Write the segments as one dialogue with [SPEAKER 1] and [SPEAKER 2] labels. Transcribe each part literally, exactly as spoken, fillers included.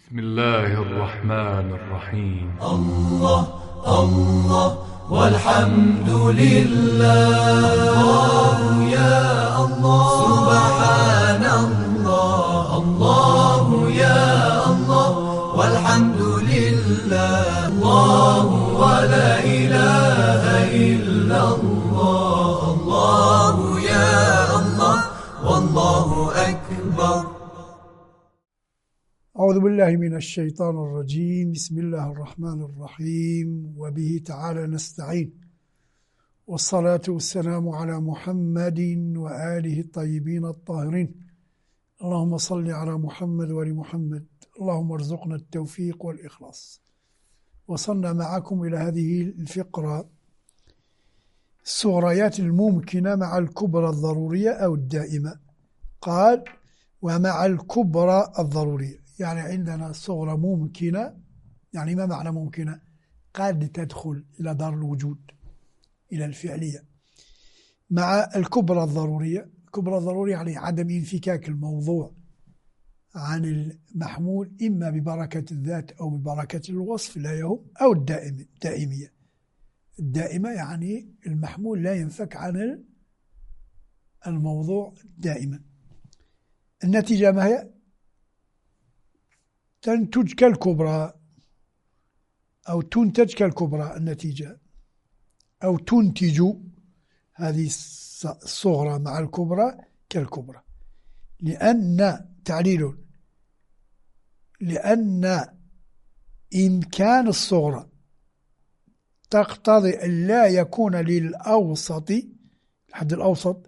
[SPEAKER 1] بسم الله الرحمن الرحيم.
[SPEAKER 2] الله الله والحمد لله، الله يا الله سبحان الله، الله يا الله والحمد لله، الله ولا إله إلا الله، الله يا الله والله أكبر.
[SPEAKER 3] أعوذ بالله من الشيطان الرجيم. بسم الله الرحمن الرحيم، وبه تعالى نستعين، والصلاة والسلام على محمد وآله الطيبين الطاهرين. اللهم صل على محمد وآل محمد، اللهم ارزقنا التوفيق والإخلاص. وصلنا معكم إلى هذه الفقرة، الصغريات الممكنة مع الكبرى الضرورية أو الدائمة. قال ومع الكبرى الضرورية، يعني عندنا صغرى ممكنة. يعني ما معنى ممكنة؟ قد تدخل إلى دار الوجود، إلى الفعلية. مع الكبرى الضرورية، الكبرى الضرورية يعني عدم انفكاك الموضوع عن المحمول، إما ببركة الذات أو ببركة الوصف لا يهم، أو الدائم الدائمية. الدائمة يعني المحمول لا ينفك عن الموضوع دائما. النتيجة ما هي؟ تنتج كالكبرى أو تنتج كالكبرى النتيجة، أو تنتج هذه الصغرى مع الكبرى كالكبرى، لأن تعليل لأن إمكان الصغرى تقتضي أن لا يكون للأوسط، الحد الأوسط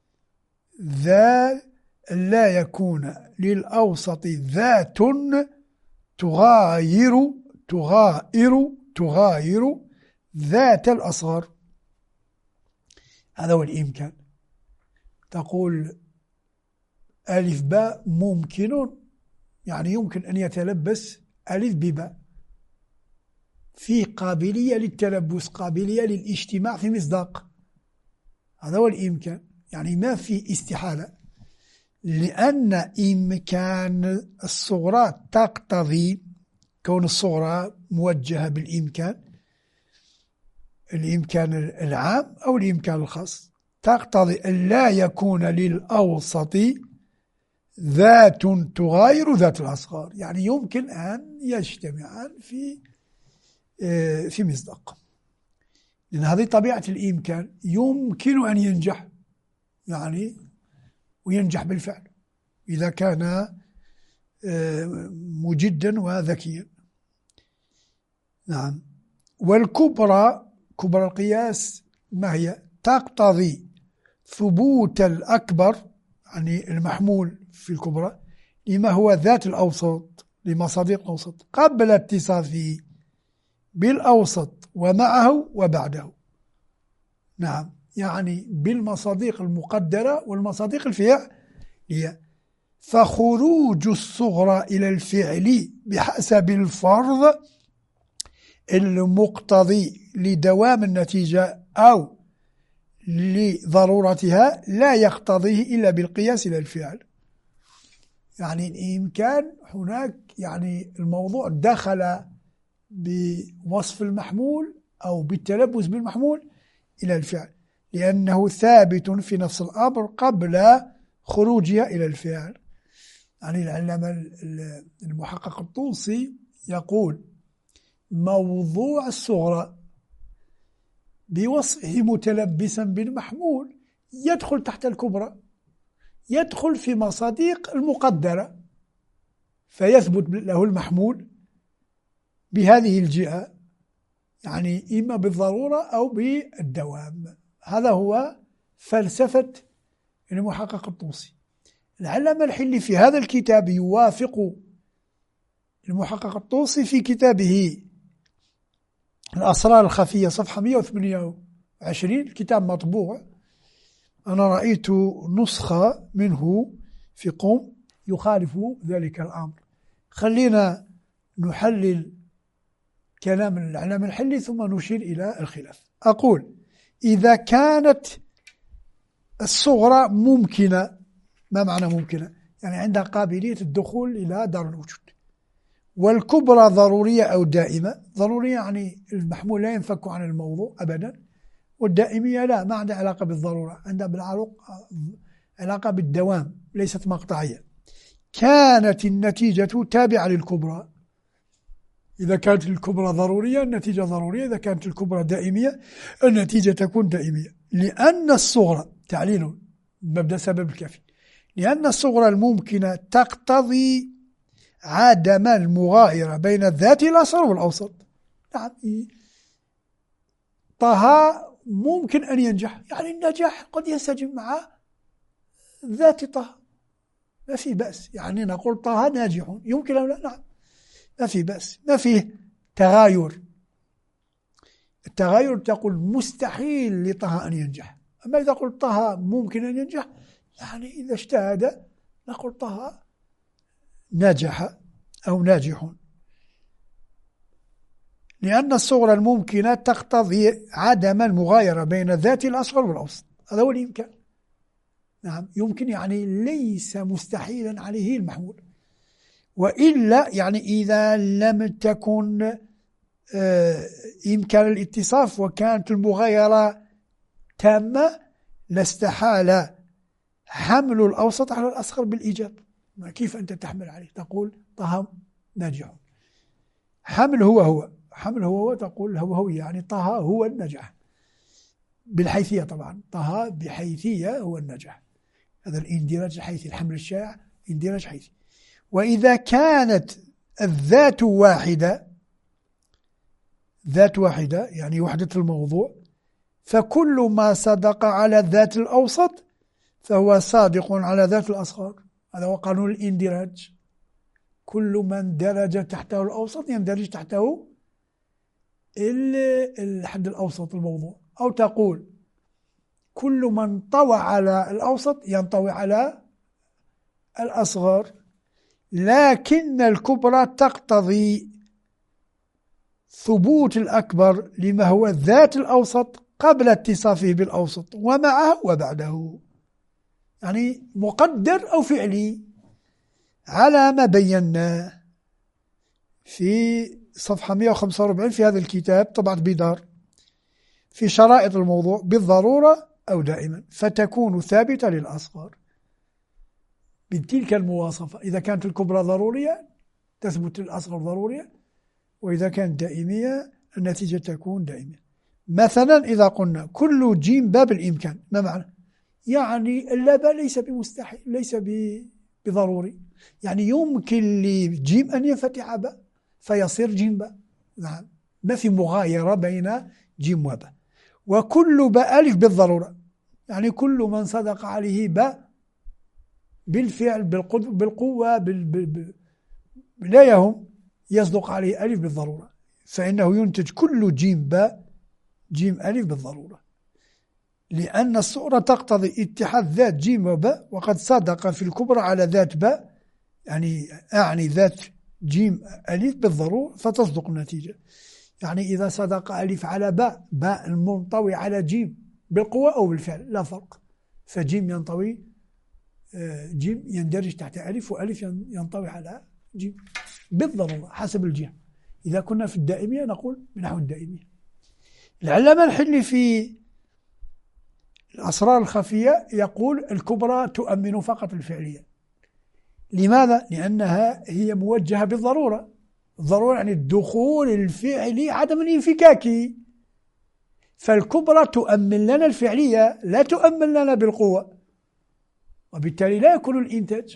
[SPEAKER 3] ذا لا يكون للأوسط ذات تغاير تغاير تغاير ذات الأصغر. هذا هو الإمكان. تقول ألف باء ممكن، يعني يمكن أن يتلبس ألف بباء، في قابلية للتلبس، قابلية للاجتماع في مصداق. هذا هو الإمكان، يعني ما في استحالة، لأن إمكان الصغرى تقتضي كون الصغرى موجهة بالإمكان، الإمكان العام أو الإمكان الخاص، تقتضي أن لا يكون للأوسط ذات تغاير ذات الأصغر، يعني يمكن أن يجتمعان في في مصداق. لأن هذه طبيعة الإمكان، يمكن أن ينجح، يعني وينجح بالفعل إذا كان مجدا وذكيا. نعم. والكبرى، كبرى القياس ما هي؟ تقتضي ثبوت الأكبر، يعني المحمول في الكبرى، لما هو ذات الأوسط، لمصادق الأوسط، قبل اتصافه بالأوسط ومعه وبعده. نعم، يعني بالمصادق المقدرة والمصادق الفعلية. فخروج الصغرى إلى الفعل بحسب الفرض المقتضي لدوام النتيجة أو لضرورتها لا يقتضيه إلا بالقياس إلى الفعل. يعني الإمكان هناك، يعني الموضوع دخل بوصف المحمول أو بالتلبس بالمحمول إلى الفعل، لأنه ثابت في نفس الأمر قبل خروجها إلى الفعل. يعني العلامة المحقق الطوسي يقول موضوع الصغرى بوصفه متلبسا بالمحمول يدخل تحت الكبرى، يدخل في مصادق المقدرة، فيثبت له المحمول بهذه الجهة، يعني إما بالضرورة أو بالدوام. هذا هو فلسفة المحقق الطوسي. العلامة الحلي في هذا الكتاب يوافق المحقق الطوسي في كتابه الأسرار الخفية، صفحة مئة وثمانية وعشرين، الكتاب مطبوع، أنا رأيت نسخة منه في قم يخالف ذلك الأمر. خلينا نحلل كلام العلامة الحلي ثم نشير إلى الخلاف. أقول إذا كانت الصغرى ممكنة، ما معنى ممكنة؟ يعني عندها قابلية الدخول إلى دار الوجود، والكبرى ضرورية أو دائمة. ضرورية يعني المحمول لا ينفك عن الموضوع أبدا، والدائمية لا، ما عندها علاقة بالضرورة، عندها بالعلاقة علاقة بالدوام، ليست مقطعية. كانت النتيجة تابعة للكبرى. إذا كانت الكبرى ضرورية النتيجة ضرورية، إذا كانت الكبرى دائمية النتيجة تكون دائمية. لأن الصغرى، تعليل مبدأ سبب الكافي، لأن الصغرى الممكنة تقتضي عدم المغايرة بين الذات الأصغر والأوسط. نعم، طه ممكن أن ينجح، يعني النجاح قد ينسجم مع ذات طه، ما في بأس، يعني نقول طه ناجح، يمكن أو لا؟ نعم، ما في بأس، ما فيه تغاير. التغاير تقول مستحيل لطه أن ينجح، أما إذا قلت طه ممكن أن ينجح، يعني إذا اجتهد نقول طه نجح أو ناجح. لأن الصغرى الممكنة تقتضي عدم المغايرة بين الذات الأصغر والأوسط، هذا هو الإمكان. نعم، يمكن يعني ليس مستحيلا عليه المحمول. وإلا يعني إذا لم تكن آه إمكان الاتصاف وكانت المغايرة تامة لاستحال حمل الأوسط على الأصغر بالإيجاب. كيف أنت تحمل عليه؟ تقول طه ناجح، حمل هو هو حمل هو هو تقول هو هو، يعني طه هو النجاح بالحيثية. طبعا طه بحيثية هو النجاح، هذا الاندراج الحيثي، الحمل الشائع اندراج حيثي. وإذا كانت الذات واحدة، ذات واحدة يعني وحدة الموضوع، فكل ما صدق على الذات الأوسط فهو صادق على ذات الأصغر. هذا هو قانون الاندراج، كل من درج تحته الأوسط يندرج تحته الحد الأوسط الموضوع. أو تقول كل من طوى على الأوسط ينطوي على الأصغر. لكن الكبرى تقتضي ثبوت الأكبر لما هو الذات الأوسط قبل اتصافه بالأوسط ومعه وبعده، يعني مقدر أو فعلي، على ما بينا في صفحة مئة وخمسة وأربعين في هذا الكتاب طبعة بيدار في شرائط الموضوع، بالضرورة أو دائما، فتكون ثابتة للأصغر بتلك المواصفة. إذا كانت الكبرى ضرورية تثبت الأصغر ضرورية، وإذا كانت دائمية النتيجة تكون دائمة. مثلا إذا قلنا كل جيم باب الإمكان، ما معنى؟ يعني اللاب ليس بمستحيل، ليس بضروري، يعني يمكن لجيم أن ينفتح باء فيصير جيم باء. نعم، ما في مغايرة بين جيم وباء. وكل باء ألف بالضرورة، يعني كل من صدق عليه باء بالفعل بالقوة بال... لا يهم يصدق عليه ألف بالضرورة، فإنه ينتج كل جيم باء جيم ألف بالضرورة. لأن الصورة تقتضي اتحاد ذات جيم وباء، وقد صدق في الكبرى على ذات باء، يعني أعني ذات جيم ألف بالضرورة فتصدق النتيجة. يعني إذا صدق ألف على باء، باء المنطوي على جيم بالقوة أو بالفعل لا فرق، فجيم ينطوي جيم يندرج تحت ألف، وألف ينطوي على جيم بالضرورة حسب الجهة. إذا كنا في الدائمية نقول بنحو الدائمية. العلامة الحلي في الأسرار الخفية يقول الكبرى تؤمن فقط الفعلية. لماذا؟ لأنها هي موجهة بالضرورة. الضرورة يعني الدخول الفعلي عدم الانفكاك، فالكبرى تؤمن لنا الفعلية لا تؤمن لنا بالقوة، وبالتالي لا يكون الإنتاج.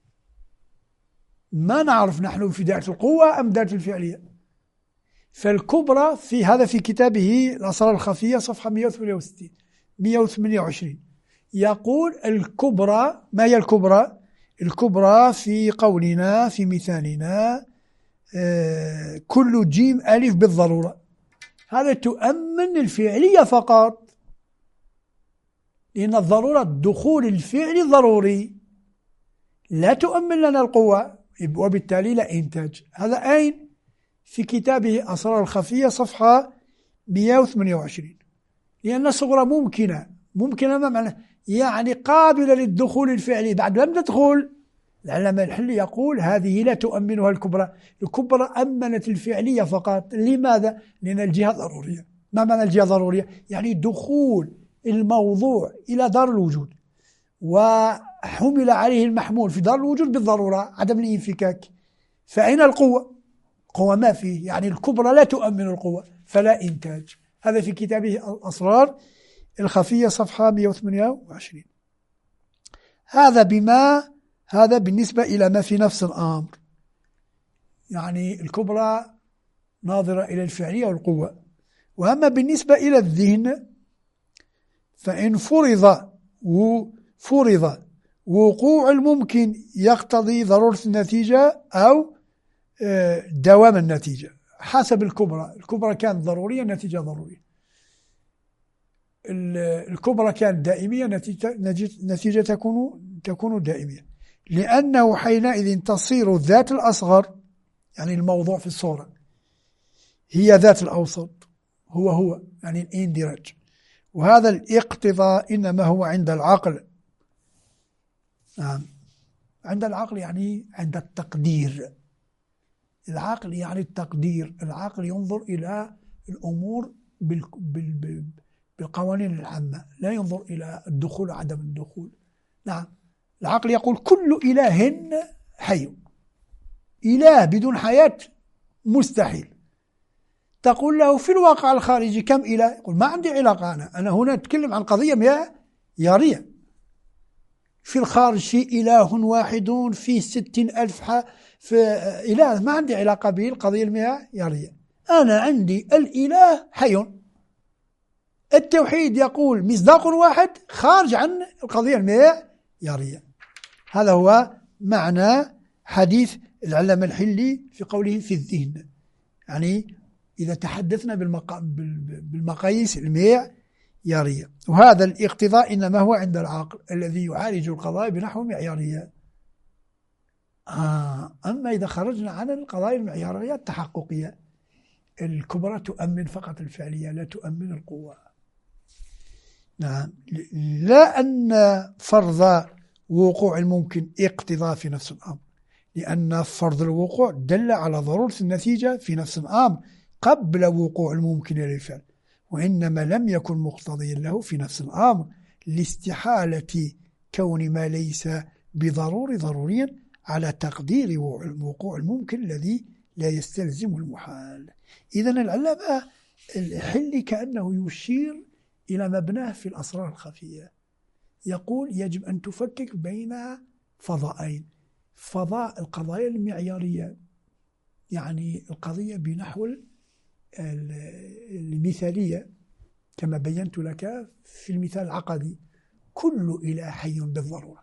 [SPEAKER 3] ما نعرف نحن في دائرة القوة أم دائرة الفعلية. فالكبرى في هذا في كتابه الأسرار الخفية صفحة مئة وثمانية وستين مئة وثمانية وعشرين يقول الكبرى. ما هي الكبرى؟ الكبرى في قولنا في مثالنا آه كل جيم ألف بالضرورة، هذا تؤمن الفعلية فقط، لأن الضرورة الدخول الفعلي ضروري، لا تؤمن لنا القوة، وبالتالي لا إنتاج. هذا أين؟ في كتابه أسرار الخفية صفحة مئة وثمانية وعشرين. لأن الصغرى ممكنة. ممكنة ما معنى؟ يعني قابلة للدخول الفعلي، بعد لم تدخل العلامة الحلي يقول هذه لا تؤمنها الكبرى. الكبرى أمنت الفعلية فقط. لماذا؟ لأن الجهة ضرورية. ما معنى الجهة ضرورية؟ يعني دخول الموضوع إلى دار الوجود وحمل عليه المحمول في دار الوجود بالضرورة، عدم الانفكاك. فأين القوة؟ قوة ما فيه، يعني الكبرى لا تؤمن القوة فلا إنتاج. هذا في كتابه الأسرار الخفية صفحة مئة وثمانية وعشرين. هذا بما هذا بالنسبة إلى ما في نفس الأمر، يعني الكبرى ناظرة إلى الفعلية والقوة. وأما بالنسبة إلى الذهن فإن فرض فرض وقوع الممكن يقتضي ضرورة النتيجة أو دوام النتيجة حسب الكبرى. الكبرى كانت ضرورية، النتيجة ضرورية. الكبرى كانت دائمية، نتيجة, نتيجة تكون تكون دائمية، لأنه حينئذ تصير الذات الأصغر، يعني الموضوع في الصورة، هي ذات الأوسط، هو هو يعني الاندراج. وهذا الاقتضاء إنما هو عند العقل. نعم، عند العقل يعني عند التقدير. العقل يعني التقدير. العقل ينظر إلى الأمور بالقوانين العامة، لا ينظر إلى الدخول وعدم الدخول. نعم، العقل يقول كل إله حي. إله بدون حياة مستحيل. تقول له في الواقع الخارجي كم إله؟ يقول ما عندي علاقة، أنا أنا هنا أتكلم عن قضية معيارية. في الخارج في إله واحد في ستين ألف في إله، ما عندي علاقة به القضية المعيارية. أنا عندي الإله حي. التوحيد يقول مصداق واحد خارج عن القضية المعيارية. هذا هو معنى حديث العلامة الحلي في قوله في الذهن، يعني إذا تحدثنا بالمقاييس المعيارية. وهذا الاقتضاء إنما هو عند العقل الذي يعالج القضايا بنحو معيارية. آه أما إذا خرجنا عن القضايا المعيارية التحققية، الكبرى تؤمن فقط الفعلية، لا تؤمن القوة. نعم، لا أن فرض وقوع الممكن اقتضاء في نفس الأمر، لأن فرض الوقوع دل على ضرورة النتيجة في نفس الأمر قبل وقوع الممكن للفعل، وإنما لم يكن مقتضيا له في نفس الأمر لاستحالة كون ما ليس بضروري ضروريا على تقدير وقوع الممكن الذي لا يستلزم المحال. إذن العلامة الحلي كأنه يشير إلى مبناه في الأسرار الخفية. يقول يجب أن تفكك بين فضائين: فضاء القضايا المعيارية، يعني القضية بنحو المثالية كما بينت لك في المثال العقدي، كل إله حي بالضرورة.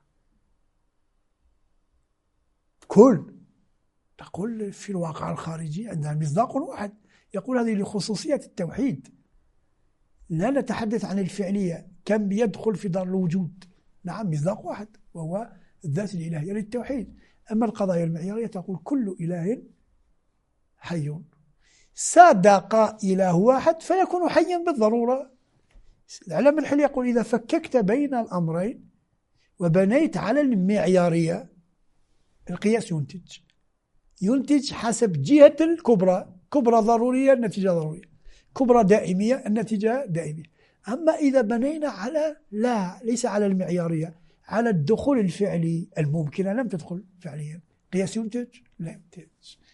[SPEAKER 3] كل تقول في الواقع الخارجي عندنا مصداق واحد. يقول هذه لخصوصية التوحيد، لا نتحدث عن الفعلية كم يدخل في دار الوجود. نعم، مصداق واحد وهو الذات الإلهية للتوحيد. أما القضايا المعيارية تقول كل إله حي. صدق إله واحد فيكون حيا بالضرورة. العلامة الحلي يقول إذا فككت بين الأمرين وبنيت على المعيارية، القياس ينتج ينتج حسب جهة الكبرى. كبرى ضرورية، النتيجة ضرورية. كبرى دائمية، النتيجة دائمية. أما إذا بنينا على لا ليس على المعيارية، على الدخول الفعلي الممكنة، لم تدخل فعليا، قياس ينتج لا ينتج.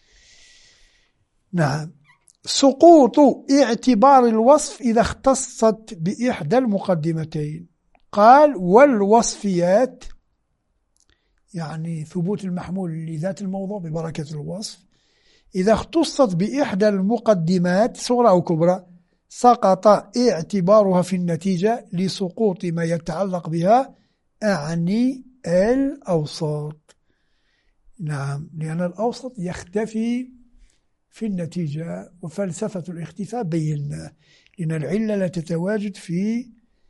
[SPEAKER 3] نعم، سقوط اعتبار الوصف إذا اختصت بإحدى المقدمتين. قال والوصفيات، يعني ثبوت المحمول لذات الموضوع ببركة الوصف، إذا اختصت بإحدى المقدمات صغرى أو كبرى سقط اعتبارها في النتيجة لسقوط ما يتعلق بها، أعني الأوسط. نعم، لأن الأوسط يختفي في النتيجة، وفلسفة الاختفاء بينا، لأن العلة لا تتواجد في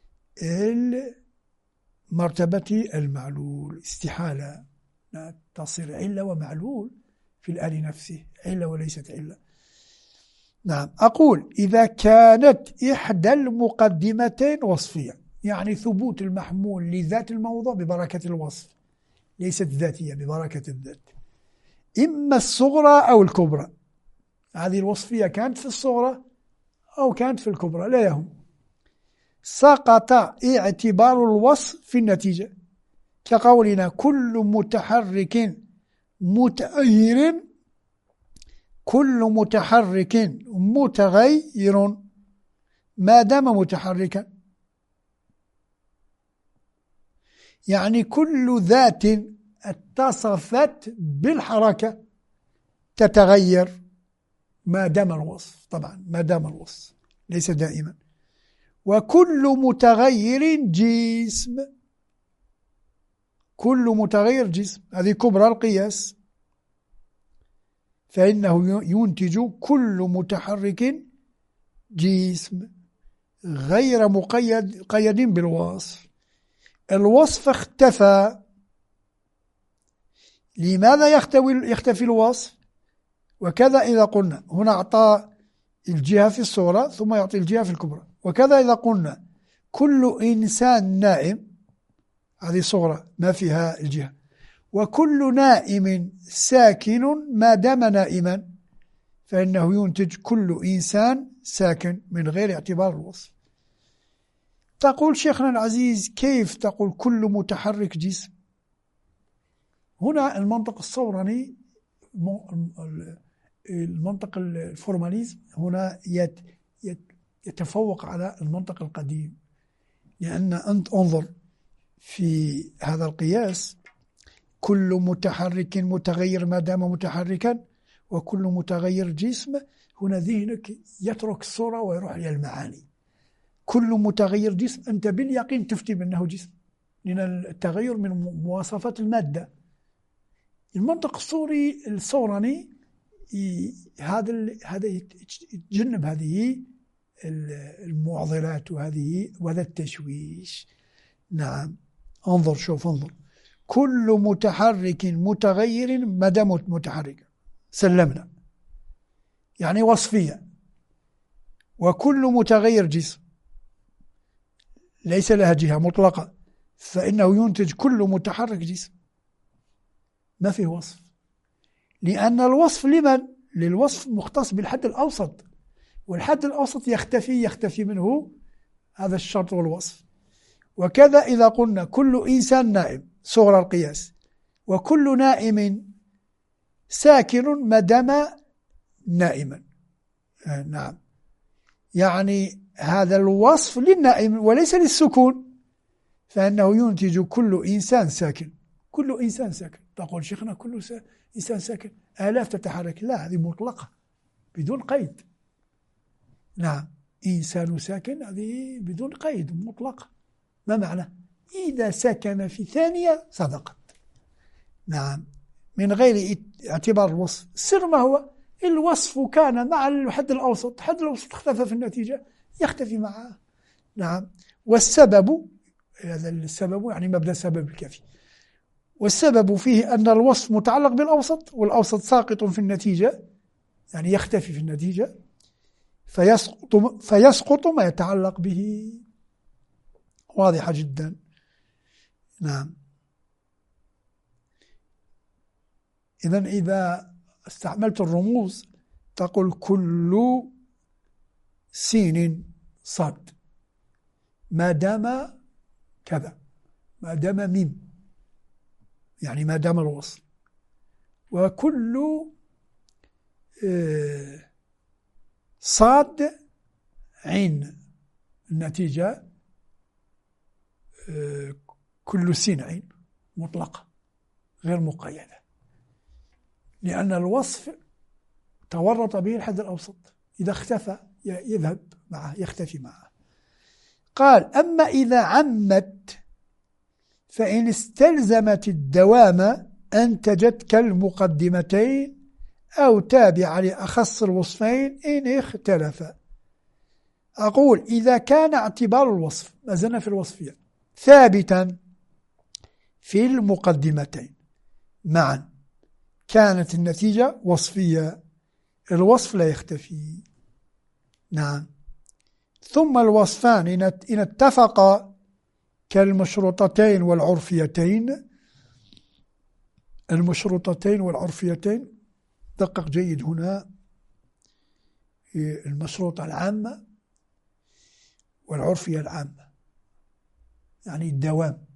[SPEAKER 3] مرتبة المعلول، استحالة تصير علة ومعلول في الآن نفسه، علة وليست علة. نعم، أقول إذا كانت إحدى المقدمتين وصفية، يعني ثبوت المحمول لذات الموضوع ببركة الوصف، ليست ذاتية ببركة الذات، إما الصغرى أو الكبرى. هذه الوصفية كانت في الصغرى أو كانت في الكبرى لا يهم. سقط اعتبار الوصف في النتيجة، كقولنا كل متحرك متغير، كل متحرك متغير ما دام متحركا، يعني كل ذات اتصفت بالحركة تتغير ما دام الوصف، طبعا ما دام الوصف ليس دائما. وكل متغير جسم، كل متغير جسم، هذه كبرى القياس، فإنه ينتج كل متحرك جسم غير مقيد قيد بالوصف. الوصف اختفى. لماذا يختفي يختفي الوصف؟ وكذا إذا قلنا هنا أعطى الجهة في الصورة ثم يعطي الجهة في الكبرى. وكذا إذا قلنا كل إنسان نائم، هذه صورة ما فيها الجهة. وكل نائم ساكن ما دام نائما، فإنه ينتج كل إنسان ساكن من غير اعتبار الوصف. تقول شيخنا العزيز كيف تقول كل متحرك جسم؟ هنا المنطق الصوراني، المنطق الفورماليزم هنا يتفوق على المنطق القديم، لأن أنت انظر في هذا القياس كل متحرك متغير ما دام متحركا وكل متغير جسم، هنا ذهنك يترك الصورة ويروح إلى المعاني. كل متغير جسم أنت باليقين تفتي بأنه جسم، لأن التغير من مواصفات المادة. المنطق الصوري الصوراني هذا هذا يتجنب هذه المعضلات وهذه وهذا التشويش. نعم انظر، شوف انظر، كل متحرك متغير ما دام متحركا سلمنا، يعني وصفية. وكل متغير جسم ليس لها جهة مطلقة، فإنه ينتج كل متحرك جسم، ما فيه وصف، لأن الوصف لمن؟ للوصف مختص بالحد الأوسط، والحد الأوسط يختفي يختفي منه هذا الشرط والوصف. وكذا إذا قلنا كل إنسان نائم صغر القياس، وكل نائم ساكن ما دام نائما. آه نعم، يعني هذا الوصف للنائم وليس للسكون، فإنه ينتج كل إنسان ساكن. كل إنسان ساكن، تقول شيخنا كل إنسان ساكن آلاف تتحرك، لا، هذه مطلقة بدون قيد. نعم، إنسان ساكن هذه بدون قيد مطلقة. ما معنى؟ إذا سكن في ثانية صدقت. نعم، من غير اعتبار الوصف. السر ما هو؟ الوصف كان مع الحد الأوسط، الحد الأوسط اختفى في النتيجة يختفي معه. نعم، والسبب، هذا السبب يعني مبدأ السبب الكافي، والسبب فيه أن الوصف متعلق بالأوسط، والأوسط ساقط في النتيجة، يعني يختفي في النتيجة، فيسقط, فيسقط ما يتعلق به. واضحة جدا. نعم، إذن إذا استعملت الرموز تقول كل سين صاد ما دام كذا، ما دام ميم، يعني ما دام الوصل. وكل صاد عين، النتيجة كل سين عين مطلقة غير مقيدة، لأن الوصف تورط به الحد الأوسط، إذا اختفى يذهب معه، يختفي معه. قال أما إذا عمت فإن استلزمت الدوام أنتجت كالمقدمتين أو تابع لأخص الوصفين إن اختلفا. أقول إذا كان اعتبار الوصف، ما زلنا في الوصفية، ثابتا في المقدمتين معا كانت النتيجة وصفية، الوصف لا يختفي. نعم، ثم الوصفان إن اتفقا كالمشروطتين والعرفيتين المشروطتين والعرفيتين دقق جيد هنا. المشروطة العامة والعرفية العامة يعني الدوام.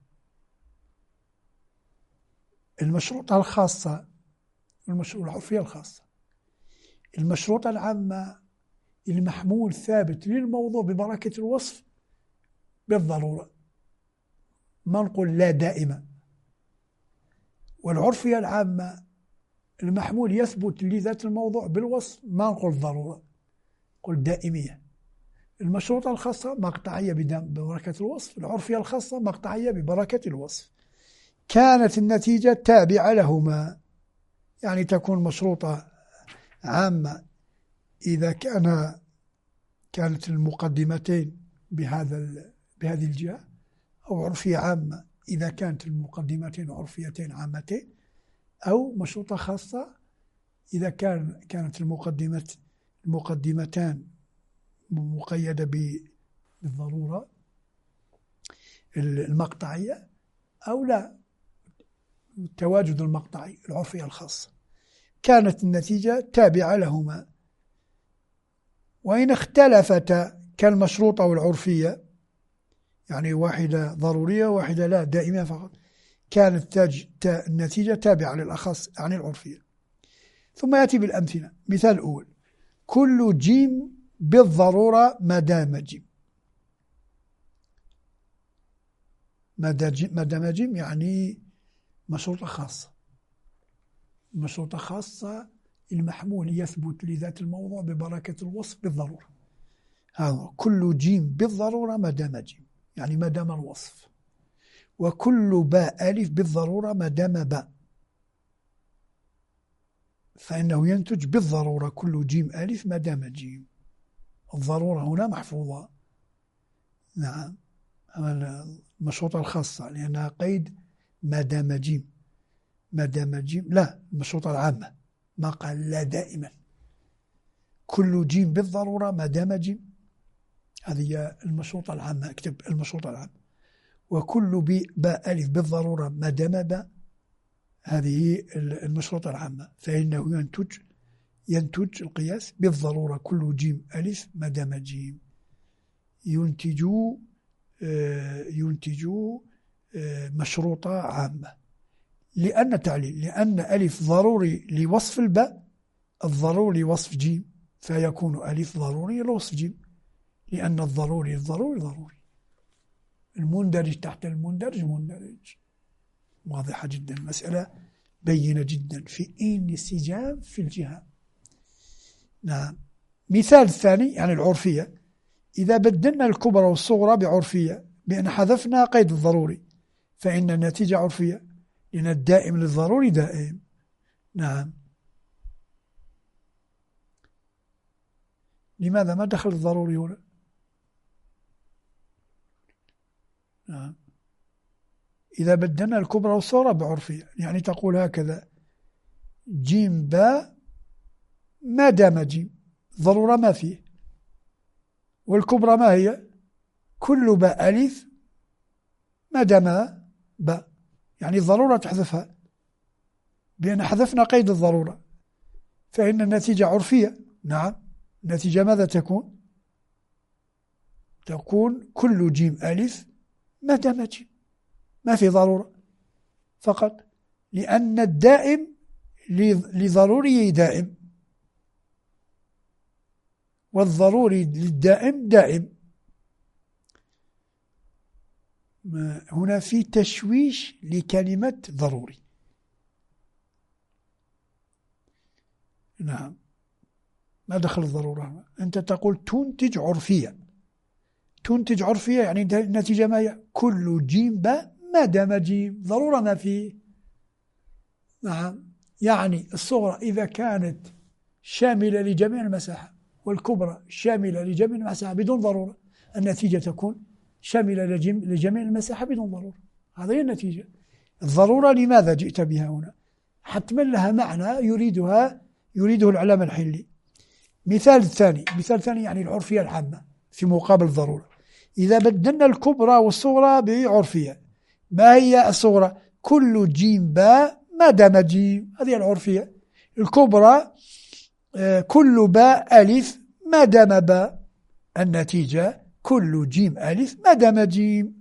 [SPEAKER 3] المشروطة الخاصة والعرفية الخاصة. المشروطة العامة المحمول ثابت للموضوع ببركة الوصف بالضرورة، ما نقول لا دائما. والعرفية العامة المحمول يثبت لذات الموضوع بالوصف، ما نقول ضرورة، نقول دائمية. المشروطة الخاصة مقطعية ببركة الوصف، العرفية الخاصة مقطعية ببركة الوصف. كانت النتيجة تابعة لهما، يعني تكون مشروطة عامة إذا كان كانت المقدمتين بهذا بهذه الجهة، أو عرفية عامة إذا كانت المقدمتين عرفيتين عامتين، أو مشروطة خاصة إذا كان كانت المقدمة المقدمتان مقيدة بالضرورة المقطعية أو لا، التواجد المقطعي العرفية الخاصة. كانت النتيجة تابعة لهما. وإن اختلفتا كالمشروطة والعرفية، يعني واحدة ضرورية وواحدة لا دائمة فقط، كانت تاج تا النتيجة تابعة للأخص عن العرفية. ثم يأتي بالأمثلة. مثال أول: كل جيم بالضرورة ما دام جيم. ما دام جيم يعني مشروطة خاصة. مشروطة خاصة المحمول يثبت لذات الموضوع ببركة الوصف بالضرورة. هذا كل جيم بالضرورة ما دام جيم يعني ما دام الوصف. وكل باء ألف بالضرورة ما دام باء، فإنه ينتج بالضرورة كل جيم ألف ما دام جيم. الضرورة هنا محفوظة. نعم، المشروطة الخاصة لأنها قيد ما دام جيم. ما دام جيم لا، المشروطة العامة ما قال لا دائما. كل جيم بالضرورة ما دام جيم، هذه المشروطة العامة. اكتب المشروطة العامة. وكل باء ألف بالضرورة ما دام باء، هذه المشروطة العامة. فإنه ينتج ينتج القياس بالضرورة كل جيم ألف ما دام جيم. ينتج ينتج مشروطة عامة. لأن تعليل لأن ألف ضروري لوصف الباء، الضروري وصف جيم، فيكون ألف ضروري لوصف جيم، لأن الضروري الضروري ضروري. المندرج تحت المندرج مندرج. واضحة جدا المسألة، بينة جدا في انسجام في الجهة. نعم. مثال الثاني يعني العرفية. إذا بدلنا الكبرى والصغرى بعرفية بأن حذفنا قيد الضروري، فإن النتيجة عرفية، لأن الدائم للضروري دائم. نعم. لماذا ما دخل الضروري هنا؟ نعم. إذا بدلنا الكبرى والصغرى بعرفية، يعني تقول هكذا: جيم باء ما دام جيم، ضرورة ما فيه. والكبرى ما هي؟ كل باء ألف ما دام باء، يعني الضرورة تحذفها بأن حذفنا قيد الضرورة، فإن النتيجة عرفية. نعم. النتيجة ماذا تكون؟ تكون كل جيم ألف ما دام جيم، ما في ضرورة فقط، لأن الدائم لضروري دائم، والضروري للدائم دائم. هنا في تشويش لكلمة ضروري. نعم. ما دخل الضرورة؟ أنت تقول تنتج عرفية. تنتج عرفية يعني النتيجة ما هي؟ كل جيم باء ما دام جيم، ضرورة ما فيه. نعم. يعني الصغرى إذا كانت شاملة لجميع المساحة، والكبرى شاملة لجميع المساحة بدون ضرورة، النتيجة تكون شاملة لجميع المساحة بدون ضرورة. هذه هي النتيجة. الضرورة لماذا جئت بها هنا؟ حتما لها معنى يريدها يريده العلامة الحلي. مثال الثاني. مثال الثاني يعني العرفية العامة في مقابل الضرورة. إذا بدلنا الكبرى والصغرى بعرفية، ما هي الصغرى؟ كل جيم باء ما دام جيم، هذه العرفية. الكبرى كل باء ألف ما دام باء. النتيجة كل جيم ألف ما دام جيم.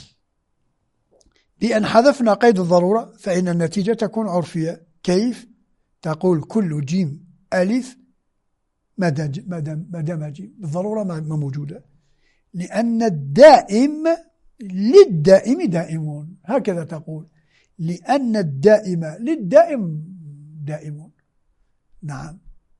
[SPEAKER 3] بأن حذفنا قيد الضرورة فإن النتيجة تكون عرفية. كيف؟ تقول كل جيم ألف ما دام جيم، بالضرورة ما موجودة، لأن الدائم للدائم دائمون. هكذا تقول، لأن الدائم للدائم دائمون. نعم.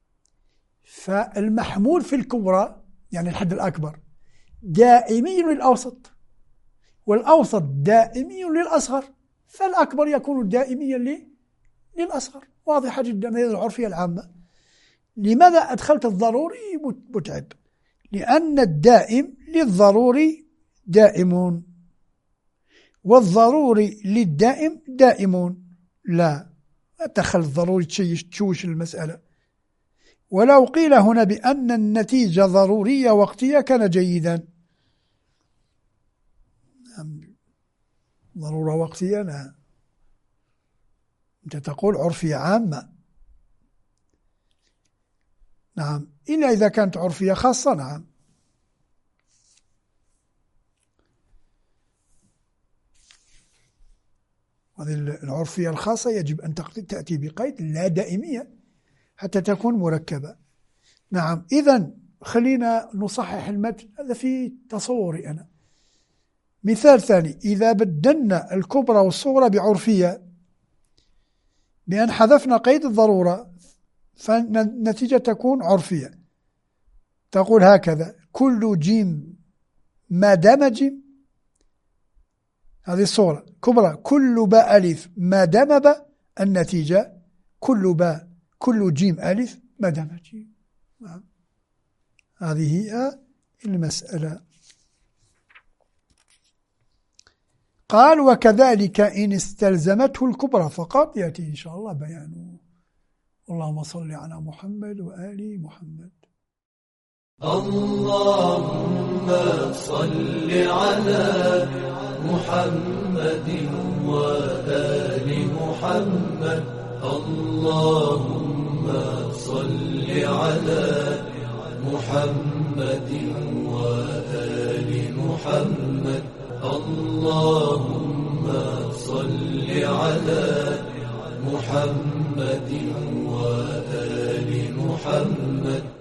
[SPEAKER 3] فالمحمول في الكبرى يعني الحد الأكبر دائمي للأوسط، والأوسط دائمي للأصغر، فالأكبر يكون دائميا للأصغر. واضحة جدا هذه العرفية العامة. لماذا أدخلت الضروري متعب؟ لأن الدائم للضروري دائمون، والضروري للدائم دائمون. لا أدخل الضروري تشوش المسألة. ولو قيل هنا بأن النتيجة ضرورية وقتية كان جيدا. ضرورة وقتية لا، أنت تقول عرفية عامة. نعم، إلا إذا كانت عرفية خاصة. نعم. هذه العرفية الخاصة يجب أن تأتي بقيد لا دائمية حتى تكون مركبة. نعم. إذن خلينا نصحح المتن هذا في تصوري أنا. مثال ثاني، إذا بدلنا الكبرى والصغرى بعرفية بأن حذفنا قيد الضرورة فالنتيجة تكون عرفية. تقول هكذا: كل جيم ما دام جيم، هذه الصورة كبرى. كل باء ألف ما دام باء، النتيجة كل باء كل جيم ألف ما دام جيم. هذه هي المسألة. قال: وكذلك إن استلزمته الكبرى فقط. يأتي إن شاء الله بيانه. اللهم صل على محمد وآل محمد.
[SPEAKER 2] اللهم صل على محمد وآل محمد. اللهم صل على محمد وآل محمد. اللهم صل على محمد وآل محمد.